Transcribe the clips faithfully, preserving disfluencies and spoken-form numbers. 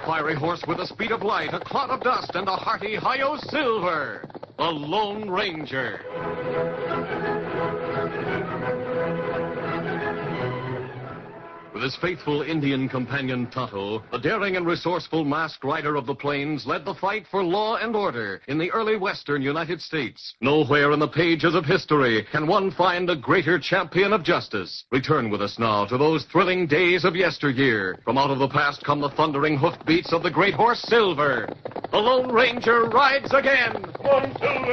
fiery horse with the speed of light, a cloud of dust, and a hearty hi-yo silver, the Lone Ranger. With his faithful Indian companion Tonto, the daring and resourceful masked rider of the plains led the fight for law and order in the early western United States. Nowhere in the pages of history can one find a greater champion of justice. Return with us now to those thrilling days of yesteryear. From out of the past come the thundering hoofbeats of the great horse Silver. The Lone Ranger rides again. One, Silver!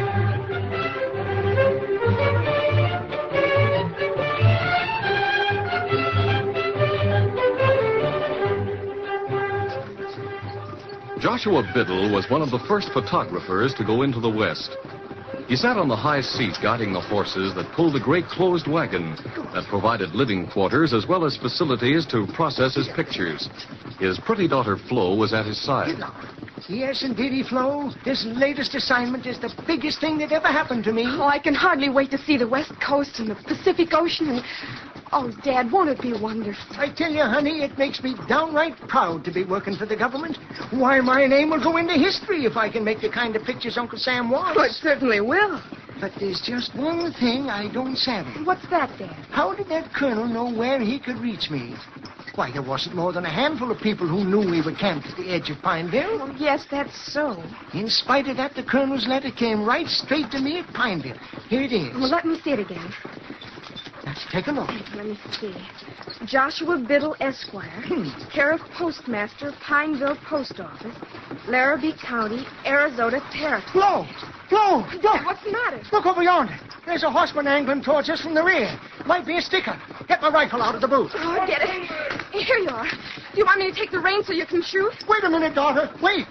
Joshua Biddle was one of the first photographers to go into the West. He sat on the high seat guiding the horses that pulled the great closed wagon that provided living quarters as well as facilities to process his pictures. His pretty daughter Flo was at his side. Yes, indeedy, Flo. This latest assignment is the biggest thing that ever happened to me. Oh, I can hardly wait to see the West Coast and the Pacific Ocean and... Oh, Dad, won't it be wonderful? I tell you, honey, it makes me downright proud to be working for the government. Why, my name will go into history if I can make the kind of pictures Uncle Sam wants. Oh, it certainly will. But there's just one thing I don't savvy. What's that, Dad? How did that colonel know where he could reach me? Why, there wasn't more than a handful of people who knew we were camped at the edge of Pineville. Oh, yes, that's so. In spite of that, the colonel's letter came right straight to me at Pineville. Here it is. Well, let me see it again. Let's take a look. Let me see. Joshua Biddle, Esquire, care of Postmaster, Pineville Post Office, Larrabee County, Arizona Territory. Flo! Flo! Look! What's the matter? Look over yonder. There's a horseman angling towards us from the rear. Might be a sticker. Get my rifle out of the boot. Oh, get it. Here you are. Do you want me to take the reins so you can shoot? Wait a minute, daughter. Wait.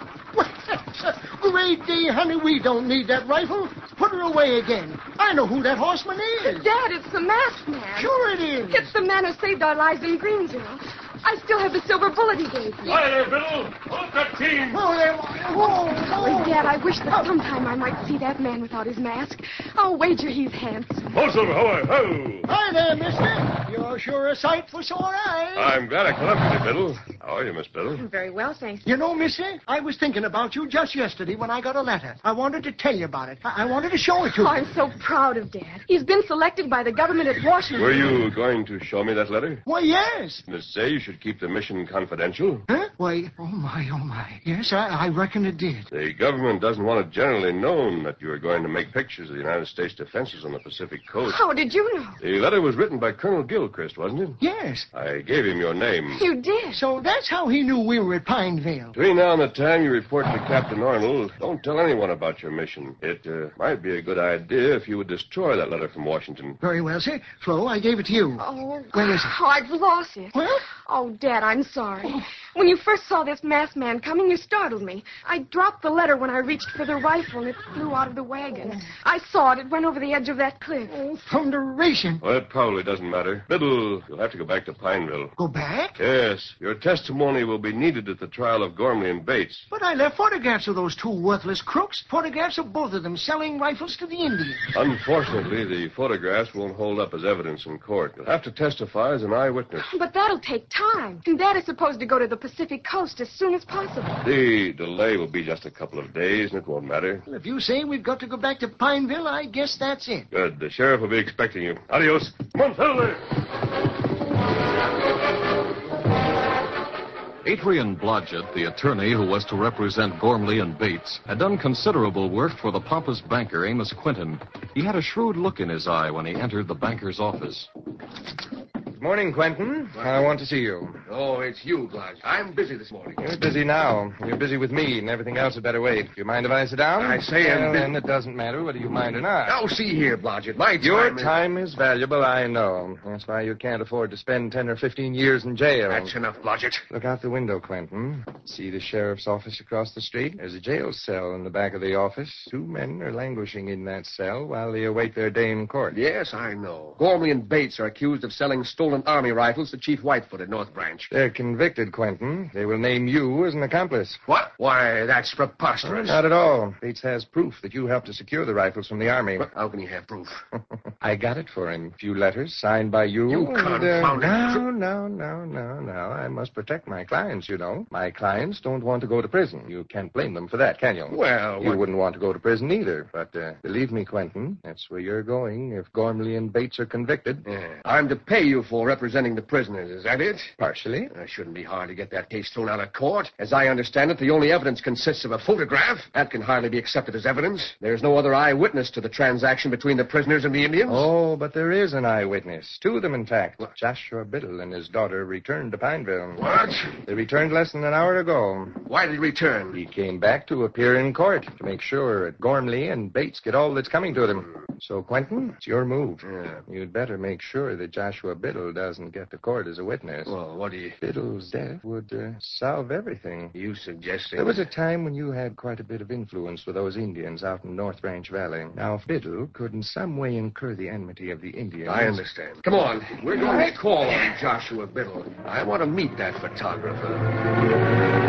Great day, honey. We don't need that rifle. Put her away again. I know who that horseman is. Dad, it's the masked man. Sure it is. It's the man who saved our lives in Greensville. I still have the silver bullet he gave me. Hi there, Biddle. Hold that team. Oh, there. Whoa, Oh, Dad, I wish that sometime I might see that man without his mask. I'll wager he's handsome. Ho, Silver, ho, ho. Hi there, mister. You're sure a sight for sore eyes. I'm glad I caught up with you, Biddle. How are you, Miss Biddle? Very well, thanks. You know, mister, I was thinking about you just yesterday when I got a letter. I wanted to tell you about it. I, I wanted to show it to Oh, you. I'm so proud of Dad. He's been selected by the government at Washington. Were you going to show me that letter? Why, yes. Miss say you should keep the mission confidential. Huh? Why, oh, my, oh, my. Yes, I, I reckon it did. The government doesn't want it generally known that you are going to make pictures of the United States defenses on the Pacific coast. How did you know? The letter was written by Colonel Gilchrist, wasn't it? Yes. I gave him your name. You did? So that's how he knew we were at Pineville. Between now and the time you report to Captain Arnold, don't tell anyone about your mission. It uh, might be a good idea if you would destroy that letter from Washington. Very well, sir. Flo, I gave it to you. Oh, Where is it? Oh, I've lost it. What? Oh, Dad, I'm sorry. When you first saw this masked man coming, you startled me. I dropped the letter when I reached for the rifle, and it flew out of the wagon. I saw it. It went over the edge of that cliff. Oh, thunderation. Well, it probably doesn't matter. Biddle, you'll have to go back to Pineville. Go back? Yes, your testimony will be needed at the trial of Gormley and Bates. But I left photographs of those two worthless crooks. Photographs of both of them selling rifles to the Indians. Unfortunately, the photographs won't hold up as evidence in court. You'll have to testify as an eyewitness. But that'll take time. And Dad is supposed to go to the Pacific coast as soon as possible. The delay will be just a couple of days, and it won't matter. Well, if you say we've got to go back to Pineville, I guess that's it. Good. The sheriff will be expecting you. Adios. Come on, Silver. Adrian Blodgett, the attorney who was to represent Gormley and Bates, had done considerable work for the pompous banker Amos Quinton. He had a shrewd look in his eye when he entered the banker's office. Morning, Quentin. I want to see you. Oh, it's you, Blodge. I'm busy this morning. You're busy now. You're busy with me, and everything else had better wait. Do you mind if I sit down? I say I'm well, busy. then it doesn't matter whether you mind or not. Now, see here, Blodgett. My time Your is... time is valuable, I know. That's why you can't afford to spend ten or fifteen years in jail. That's enough, Blodgett. Look out the window, Quentin. See the sheriff's office across the street? There's a jail cell in the back of the office. Two men are languishing in that cell while they await their day in court. Yes, I know. Gormley and Bates are accused of selling stolen army rifles to Chief Whitefoot at North Branch. They're convicted, Quentin. They will name you as an accomplice. What? Why, that's preposterous. Not at all. Bates has proof that you helped to secure the rifles from the army. How can he have proof? I got it for him. A few letters signed by you. You and, confounded uh, cr- No, no, no, no, no. I must protect my clients, you know. My clients don't want to go to prison. You can't blame them for that, can you? Well, You what- wouldn't want to go to prison either. But uh, believe me, Quentin, that's where you're going if Gormley and Bates are convicted. Yeah. I'm to pay you for representing the prisoners, is that it? Partially. It shouldn't be hard to get that case thrown out of court. As I understand it, the only evidence consists of a photograph. That can hardly be accepted as evidence. There's no other eyewitness to the transaction between the prisoners and the Indians. Oh, but there is an eyewitness. Two of them, in fact. Joshua Biddle and his daughter returned to Pineville. What? They returned less than an hour ago. Why did he return? He came back to appear in court to make sure that Gormley and Bates get all that's coming to them. So, Quentin, it's your move. Yeah. You'd better make sure that Joshua Biddle doesn't get to court as a witness. Well, what do you... Biddle's death would uh, solve everything. You suggesting... There was a time when you had quite a bit of influence with those Indians out in North Branch Valley. Now, if Biddle could in some way incur the enmity of the Indians... I understand. Come on. We're going to call on Joshua Biddle. I want to meet that photographer.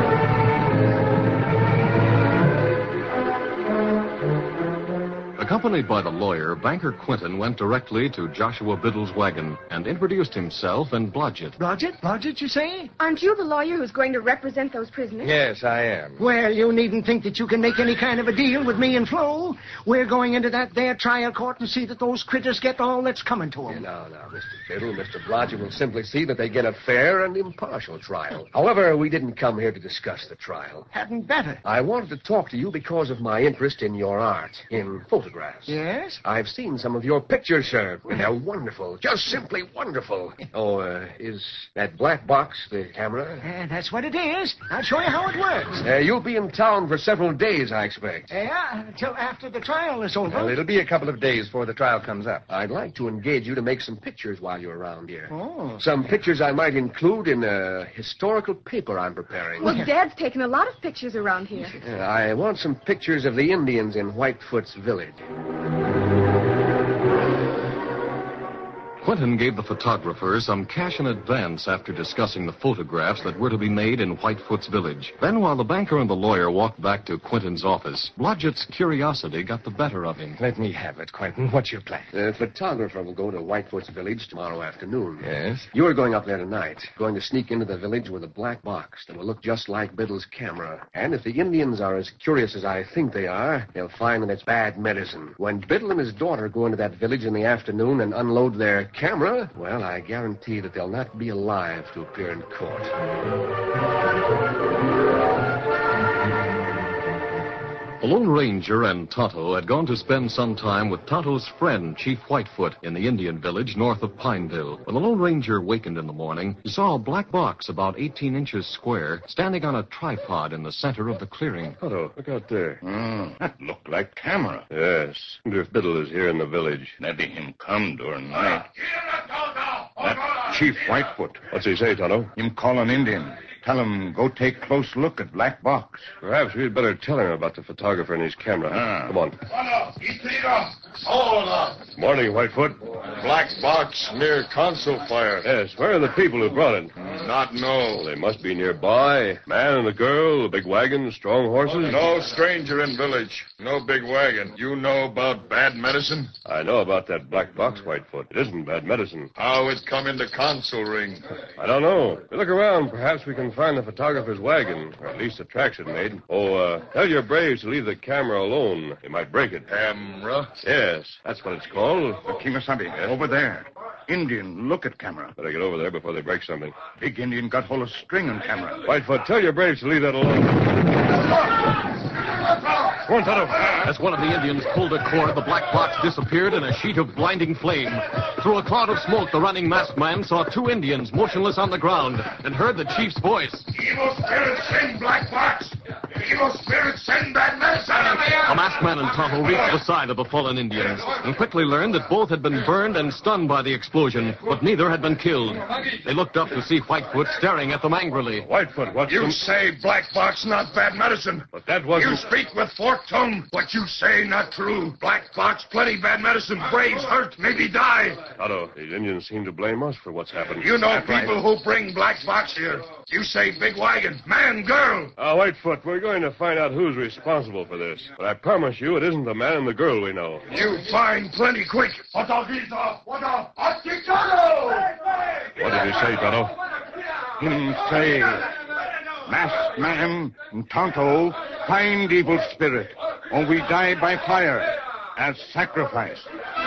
Accompanied by the lawyer, banker Quinton went directly to Joshua Biddle's wagon and introduced himself and Blodgett. Blodgett? Blodgett, you say? Aren't you the lawyer who's going to represent those prisoners? Yes, I am. Well, you needn't think that you can make any kind of a deal with me and Flo. We're going into that there trial court and see that those critters get all that's coming to them. Now, now, Mister Biddle, Mister Blodgett will simply see that they get a fair and impartial trial. However, we didn't come here to discuss the trial. Hadn't better. I wanted to talk to you because of my interest in your art, in photographs. Yes? I've seen some of your pictures, sir. They're wonderful. Just simply wonderful. Oh, uh, is that black box the camera? Uh, that's what it is. I'll show you how it works. Uh, you'll be in town for several days, I expect. Yeah, until after the trial is over. Well, it'll be a couple of days before the trial comes up. I'd like to engage you to make some pictures while you're around here. Oh. Some pictures I might include in a historical paper I'm preparing. Well, Dad's taken a lot of pictures around here. Uh, I want some pictures of the Indians in Whitefoot's village. Quinton gave the photographer some cash in advance after discussing the photographs that were to be made in Whitefoot's village. Then, while the banker and the lawyer walked back to Quinton's office, Blodgett's curiosity got the better of him. Let me have it, Quentin. What's your plan? The photographer will go to Whitefoot's village tomorrow afternoon. Yes? You're going up there tonight. Going to sneak into the village with a black box that will look just like Biddle's camera. And if the Indians are as curious as I think they are, they'll find that it's bad medicine. When Biddle and his daughter go into that village in the afternoon and unload their camera, well, I guarantee that they'll not be alive to appear in court. The Lone Ranger and Tonto had gone to spend some time with Tonto's friend, Chief Whitefoot, in the Indian village north of Pineville. When the Lone Ranger wakened in the morning, he saw a black box about eighteen inches square standing on a tripod in the center of the clearing. Otto, look out there. Mm, that look like camera. Yes. Wonder if Biddle is here in the village. Maybe him come during night. That Chief Whitefoot. What's he say, Tonto? Him call an Indian. Tell him go take close look at black box. Perhaps we'd better tell him about the photographer and his camera. Ah. Come on. Hold on. Morning, Whitefoot. Black box near console fire. Yes, where are the people who brought it? Not know. They must be nearby. Man and a girl, a big wagon, strong horses. No stranger in village. No big wagon. You know about bad medicine? I know about that black box, Whitefoot. It isn't bad medicine. How it come into console ring? I don't know. We look around. Perhaps we can find the photographer's wagon, or at least the tracks it made. Oh, uh, tell your braves to leave the camera alone. They might break it. Camera? Yes, that's what it's called. Uh, Kimasabi, over there. Indian, look at camera. Better get over there before they break something. Big Indian got hold of string on camera. Whitefoot, tell your braves to leave that alone. Go on, Tonto. As one of the Indians pulled a cord, the black box disappeared in a sheet of blinding flame. Through a cloud of smoke, the running masked man saw two Indians motionless on the ground and heard the chief's voice. Evil spirit send black box. Evil spirit send bad medicine. The masked man and Tonto reached the side of the fallen Indians and quickly learned that both had been burned and stunned by the explosion, but neither had been killed. They looked up to see Whitefoot staring at them angrily. Whitefoot, what's You some... say black box not bad medicine. But that wasn't... You speak with forked tongue. What you say not true. Black box plenty bad medicine. Braves hurt, maybe die. Tonto, these Indians seem to blame us for what's happened. You know That's right. people who bring black box here. You say big wagon. Man, girl. Uh, Whitefoot, we're going to find out who's responsible for this. But I promise you it isn't the man and the girl we know. You find plenty quick. What What did he say, Tonto? Him say, masked man and Tonto find evil spirit, or we die by fire as sacrifice.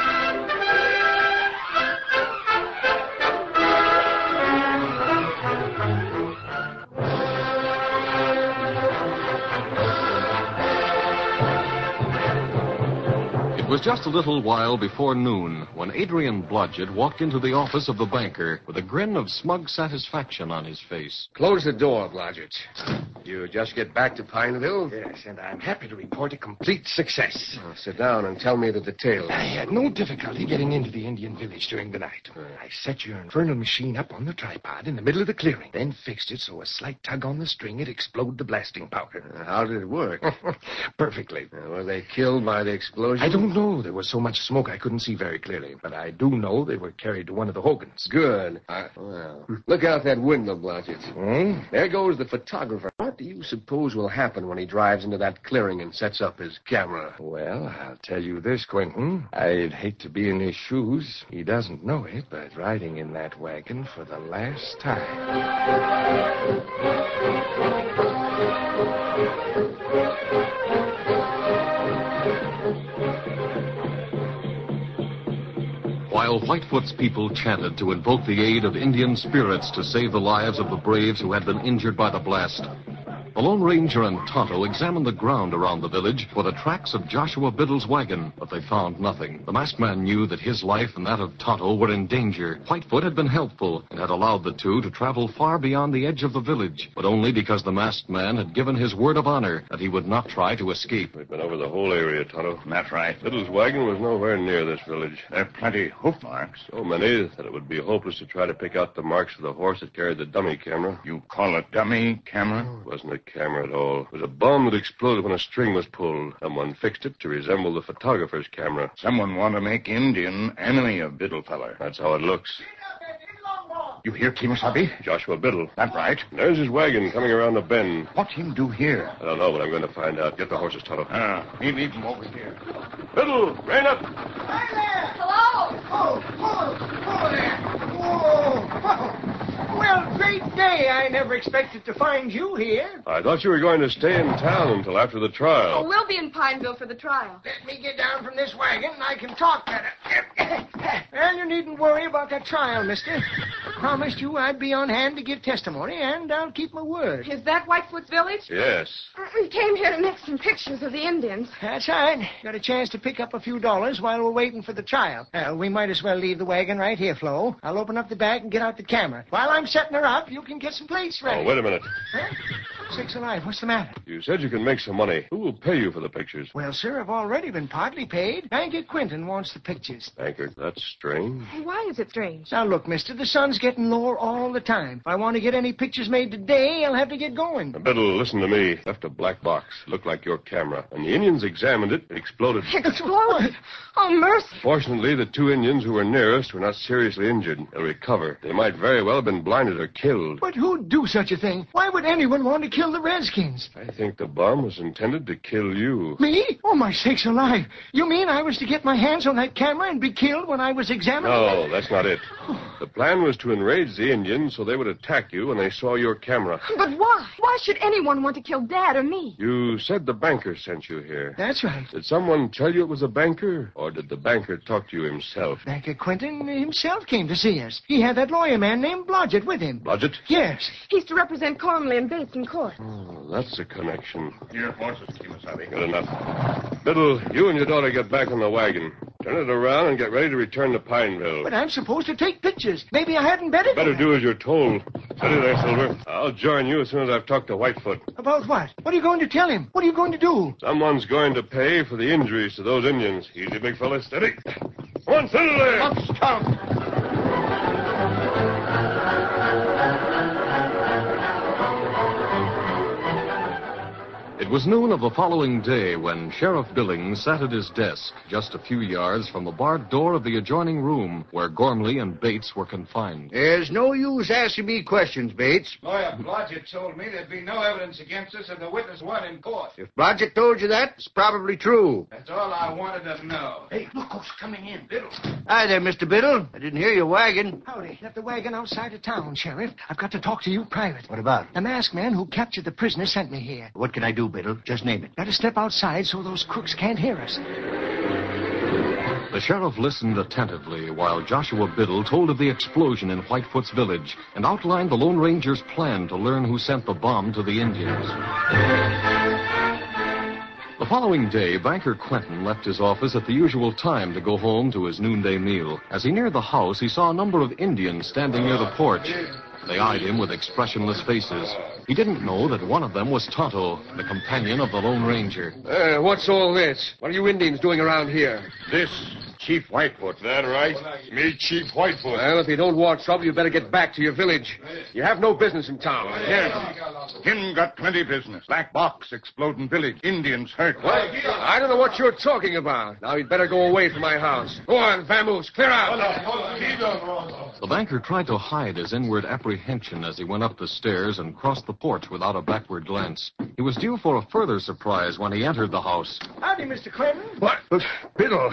It was just a little while before noon when Adrian Blodgett walked into the office of the banker with a grin of smug satisfaction on his face. Close the door, Blodgett. You just get back to Pineville? Yes, and I'm happy to report a complete success. Oh, sit down and tell me the details. I had no difficulty getting into the Indian village during the night. I set your infernal machine up on the tripod in the middle of the clearing, then fixed it so a slight tug on the string would explode the blasting powder. Uh, how did it work? Perfectly. Uh, were they killed by the explosion? I don't know. There was so much smoke I couldn't see very clearly, but I do know they were carried to one of the Hogans. Good. Uh, well, look out that window, Blodgett. Hmm? There goes the photographer. What do you suppose will happen when he drives into that clearing and sets up his camera? Well, I'll tell you this, Quentin. I'd hate to be in his shoes. He doesn't know it, but riding in that wagon for the last time. While Whitefoot's people chanted to invoke the aid of Indian spirits to save the lives of the braves who had been injured by the blast, the Lone Ranger and Tonto examined the ground around the village for the tracks of Joshua Biddle's wagon, but they found nothing. The masked man knew that his life and that of Tonto were in danger. Whitefoot had been helpful and had allowed the two to travel far beyond the edge of the village, but only because the masked man had given his word of honor that he would not try to escape. We've been over the whole area, Tonto. That's right. Biddle's wagon was nowhere near this village. There are plenty hoof marks. So many that it would be hopeless to try to pick out the marks of the horse that carried the dummy camera. You call it dummy camera? It wasn't a camera at all. It was a bomb that exploded when a string was pulled. Someone fixed it to resemble the photographer's camera. Someone want to make Indian enemy of Biddle feller. That's how it looks. You hear, Kemosabe? Joshua Biddle. That's right. There's his wagon coming around the bend. What him do here? I don't know, but I'm going to find out. Get the horses, Tonto. Ah, he leave him over here. Biddle, rein up. Hi there! Hello? Oh, oh, oh there! Whoa! Whoa. Well, great day. I never expected to find you here. I thought you were going to stay in town until after the Oh, trial. we'll be in Pineville for the trial. Let me get down from this wagon and I can talk better. And you needn't worry about that trial, mister. I promised you I'd be on hand to give testimony, and I'll keep my word. Is that Whitefoot's village? Yes. We came here to make some pictures of the Indians. That's right. Got a chance to pick up a few dollars while we're waiting for the trial. Well, we might as well leave the wagon right here, Flo. I'll open up the back and get out the camera. While I'm setting her up, you can get some plates ready. Oh, wait a minute. Huh? Six alive. What's the matter? You said you can make some money. Who will pay you for the pictures? Well, sir, I've already been partly paid. Banker Quinton wants the pictures. Banker, that's strange. Why is it strange? Now, look, mister, the sun's getting lower all the time. If I want to get any pictures made today, I'll have to get going. Biddle, listen to me. Left a black box. Looked like your camera. When the Indians examined it, it exploded. Exploded? Oh, mercy. Fortunately, the two Indians who were nearest were not seriously injured. They'll recover. They might very well have been blinded or killed. But who'd do such a thing? Why would anyone want to kill the Redskins? I think the bomb was intended to kill you. Me? Oh, my sakes alive. You mean I was to get my hands on that camera and be killed when I was examining No, it? that's not it. The plan was to enrage the Indians so they would attack you when they saw your camera. But why? Why should anyone want to kill Dad or me? You said the banker sent you here. That's right. Did someone tell you it was a banker? Or did the banker talk to you himself? Banker Quinton himself came to see us. He had that lawyer man named Blodgett with him. Blodgett? Yes. He's to represent Cormley and Bates in court. Oh, that's a connection. Here, horses, Kemosabe. Good enough. Biddle, you and your daughter get back on the wagon. Turn it around and get ready to return to Pineville. But I'm supposed to take pictures. Maybe I hadn't better... Better do as you're told. Steady there, Silver. I'll join you as soon as I've talked to Whitefoot. About what? What are you going to tell him? What are you going to do? Someone's going to pay for the injuries to those Indians. Easy, big fella. Steady. Come on, settle there. Let's stop. It was noon of the following day when Sheriff Billings sat at his desk just a few yards from the barred door of the adjoining room where Gormley and Bates were confined. There's no use asking me questions, Bates. Lawyer Blodgett told me there'd be no evidence against us if the witness won in court. If Blodgett told you that, it's probably true. That's all I wanted to know. Hey, look who's coming in, Biddle. Hi there, Mister Biddle. I didn't hear your wagon. Howdy. Left the wagon outside of town, Sheriff. I've got to talk to you private. What about? The masked man who captured the prisoner sent me here. What can I do, Biddle? Just name it. Got to step outside so those crooks can't hear us. The sheriff listened attentively while Joshua Biddle told of the explosion in Whitefoot's village and outlined the Lone Ranger's plan to learn who sent the bomb to the Indians. The following day, Banker Quentin left his office at the usual time to go home to his noonday meal. As he neared the house, he saw a number of Indians standing near the porch. They eyed him with expressionless faces. He didn't know that one of them was Tonto, the companion of the Lone Ranger. Uh, what's all this? What are you Indians doing around here? This, Chief Whitefoot. That right? Me, Chief Whitefoot. Well, if you don't want trouble, you better get back to your village. You have no business in town. Yes. Him got plenty business. Black box exploding village. Indians hurt. What? I don't know what you're talking about. Now you'd better go away from my house. Go on, Vamoose, clear out. The banker tried to hide his inward apprehension as he went up the stairs and crossed the porch without a backward glance. He was due for a further surprise when he entered the house. Howdy, Mister Clinton. What? Biddle,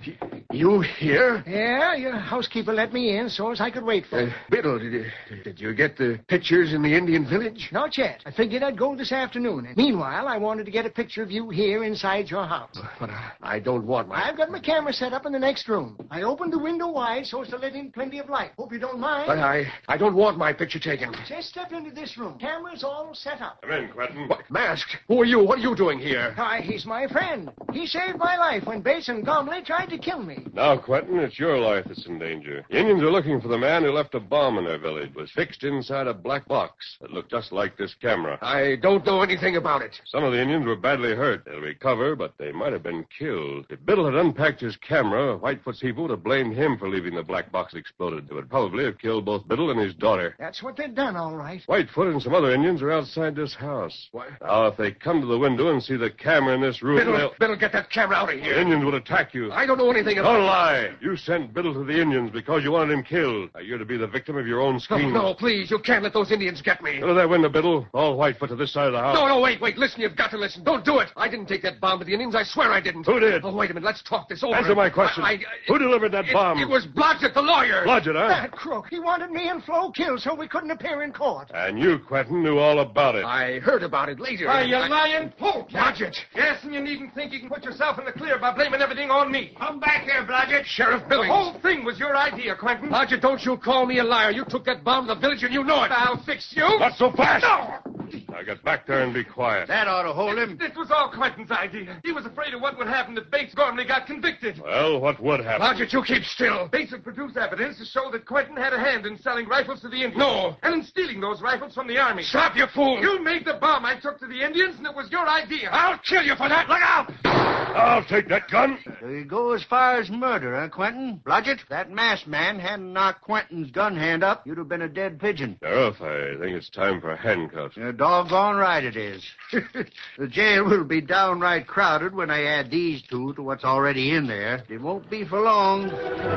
you here? Yeah, your housekeeper let me in so as I could wait for Uh, you. Biddle, did you, did you get the pictures in the Indian village? Not yet. I figured I'd go this afternoon. And meanwhile, I wanted to get a picture of you here inside your house. But I, I don't want my... I've got my camera set up in the next room. I opened the window wide so as to let in plenty of light. Hope you don't mind. But I, I don't want my picture taken. Just step into this room. Camera's all set up. Come in, Quentin. What? Masked? Who are you? What are you doing here? Why, he's my friend. He saved my life when Bates and Gormley tried to kill me. Now, Quentin, it's your life that's in danger. The Indians are looking for the man who left a bomb in their village. It was fixed inside a black box that looked just like this camera. I don't know anything about it. Some of the Indians were badly hurt. They'll recover, but they might have been killed. If Biddle had unpacked his camera, Whitefoot's people would have blamed him for leaving the black box exploded. It would probably have killed both Biddle and his daughter. That's what they've done, all right. Whitefoot and some other Indians are outside this house. What? Now, if they come to the window and see the camera in this room, Biddle, they'll... Biddle, get that camera out of The here. Indians would attack you. I don't know anything about Don't lie. You sent Biddle to the Indians because you wanted him killed. Now, you're to be the victim of your own No, scheme. no, please. You can't let those Indians get me. Go to that window, Biddle. All Whitefoot to this side of the house. No, no, wait, wait. Listen, you've got to listen. Don't do it. I didn't take that bomb to the Indians. I swear I didn't. Who did? Oh, wait a minute. Let's talk this over. Answer my question. I, I, Who delivered that it, bomb? It was Blodgett, the lawyer. Blodgett, huh? That crook. He wanted me and Flo killed so we couldn't appear in court. And you, Quentin, knew all about it. I heard about it later. Why, you I- lying poke. Blodgett. Yes, and you needn't think you can put yourself in the clear by blaming everything on me. Come back here, Blodgett. Sheriff The Billings. whole thing was your idea, Quentin. Blodgett, don't you call me a liar. You took that bomb to the village and you know it. I'll fix you. Not so fast. No! Now get back there and be quiet. That ought to hold him. This was all Quentin's idea. He was afraid of what would happen if Bates Gormley got convicted. Well, what would happen? Blodgett, you keep still. Bates would produce evidence to show that Quentin had a hand in selling rifles to the Indians. No. And in stealing those rifles from the army. Stop, you fool. You made the bomb I took to the Indians, and it was your idea. I'll kill you for that. Look out. I'll take that gun. So you go as far as murder, huh, Quentin? Blodgett, if that masked man hadn't knocked Quentin's gun hand up, you'd have been a dead pigeon. Sheriff, I think it's time for handcuffs. You're doggone right it is. The jail will be downright crowded when I add these two to what's already in there. It won't be for long.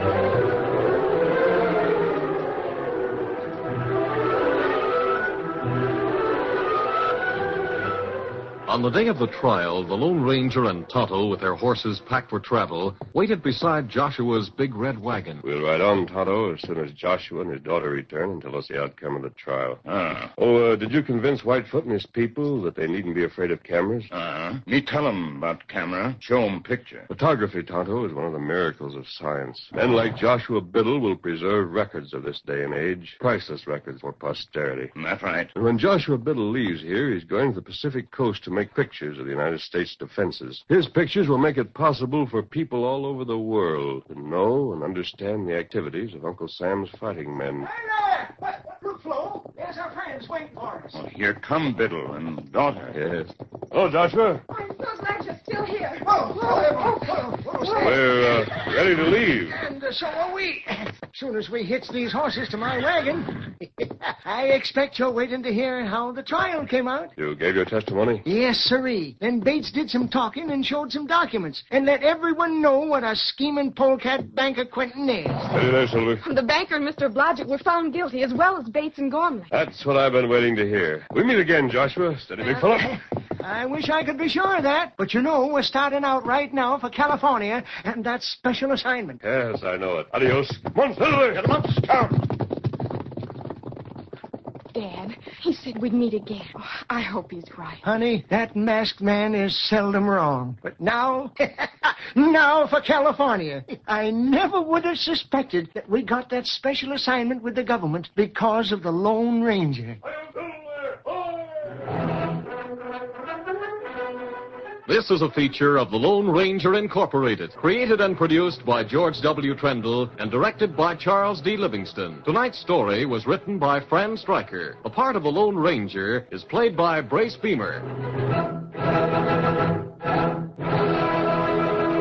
On the day of the trial, the Lone Ranger and Tonto, with their horses packed for travel, waited beside Joshua's big red wagon. We'll ride on, Tonto, as soon as Joshua and his daughter return and tell us the outcome of the trial. Ah. Oh, uh, did you convince Whitefoot and his people that they needn't be afraid of cameras? Uh-huh. Me tell 'em about camera. Show 'em picture. Photography, Tonto, is one of the miracles of science. Men like Joshua Biddle will preserve records of this day and age, priceless records for posterity. That's right. And when Joshua Biddle leaves here, he's going to the Pacific coast to make pictures of the United States defenses. His pictures will make it possible for people all over the world to know and understand the activities of Uncle Sam's fighting men. Hey there! What, what, look, Flo. There's our friends waiting for us. Well, here come Biddle and daughter. Yes. Oh, Joshua. Why, those legs are still here. Whoa, whoa, whoa, whoa, whoa. We're uh, ready to leave. And uh, so are we. As soon as we hitch these horses to my wagon, I expect you're waiting to hear how the trial came out. You gave your testimony? Yes, sirree. Then Bates did some talking and showed some documents and let everyone know what a scheming polecat banker Quentin is. Steady there, Silver. The banker and Mister Blodgett were found guilty, as well as Bates and Gormley. That's what I've been waiting to hear. We meet again, Joshua. Steady, big fella. I wish I could be sure of that. But you know, we're starting out right now for California, and that's special assignment. Yes, I know it. Adios. Come on, Silver. Get him up. Down. Dad, he said we'd meet again. Oh, I hope he's right. Honey, that masked man is seldom wrong. But now, now for California. I never would have suspected that we got that special assignment with the government because of the Lone Ranger. This is a feature of the Lone Ranger Incorporated, created and produced by George W. Trendle and directed by Charles D. Livingston. Tonight's story was written by Fran Stryker. The part of the Lone Ranger is played by Brace Beamer.